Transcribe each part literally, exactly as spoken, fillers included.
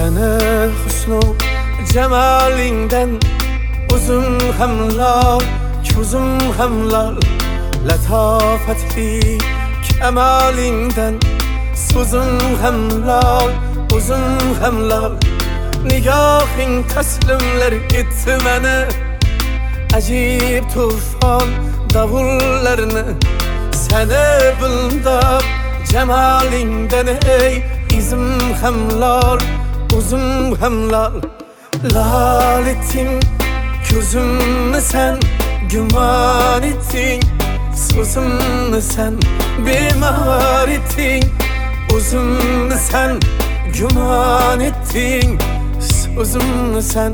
Seni husnu cemalinden uzun hamlar, közüm hamlar. Letafetli kemalinden uzun hamlar, uzun hamlar. Nigahın teslimler etti beni, acip tufan davullarını. Seni bildab cemalinden ey izim hamlar, uzun hamlar. Lal ettin gözümü sen, güman ettin sözümü sen. Bimar ettin uzun sen, güman ettin sözümü sen.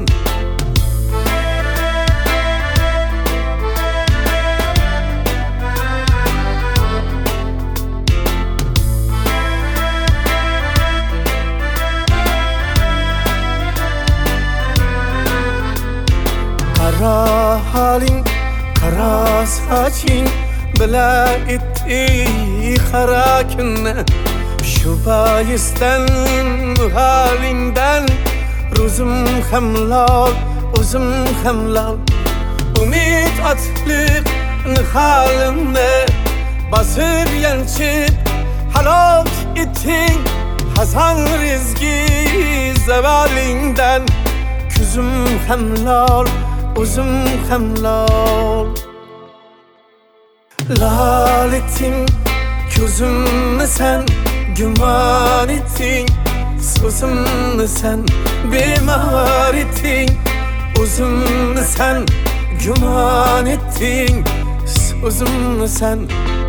Kara halin, kara saçın bile etti kara günne. Şu bayisten halinden ruzum hamlar, uzum hamlar. Umid atlık halimde basıp yançıp halak ettin hazan rizki zevalinden. Küzüm hamlar, uzun hamlar. Lal ettin gözümü sen, güman ettin sözümü sen. Bimar ettin uzun sen, güman ettin sözümü sen.